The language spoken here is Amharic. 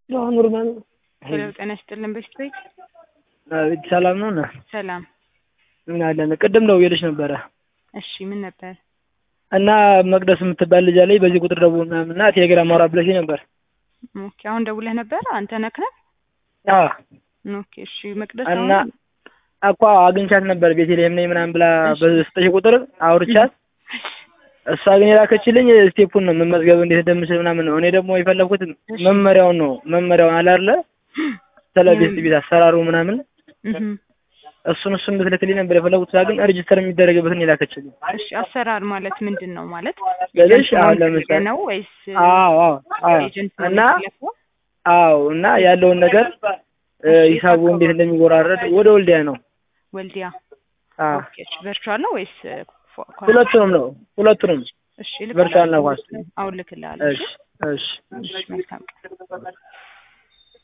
ኖርማል ሄሎ ጤና ይስጥልን በስጥይ ሰላም ነው። ሰላም ምን አለን ቅድም ነው የልሽ ነበረ። እሺ ምን ነበር? እና መቅደስ የምትባል ልጅ አለኝ በዚህ ቁጥር ደውልና ቴሌግራም አውራ ብለሽ ነበር። ኦኬ አሁን ደውለህ ነበር አንተ ነህ? አዎ ኦኬ እሺ መቅደስ እና አቋ አግኝቻት ነበር ቤቴልሄም ነኝ ምናምን ብላ በስተሽ ቁጥር አውርቻት እሷ ግን የላከችልኝ ስቴፑን ነው መመዝገብ እንዴት እንደምችል ምናምን ነው። እኔ ደግሞ የፈለኩት መመሪያውን ነው። መመሪያውን አለ አይደለ ስለዚህ ቤት አሰራሩ ምናምን እሱን ብትልክልኝ ነበር የፈለኩት። ግን ሬጂስተር የሚደረግበትን የላከችልኝ። እሺ አሰራር ማለት ምንድነው ማለት? ለልሽ አሁን ለምሳሌ ነው ወይስ እና ያለውን ነገር ሂሳቡ እንዴት እንደሚወራረድ ወደ ወልዲያ ነው። ወልዲያ ኦኬ እሺ ቨርቹዋል ነው ወይስ ሁለቱንም ነው? ሁለቱንም እሺ ቨርቹዋል ነው ኳስ። አሁን ልክልሃለሁ። እሺ መልካም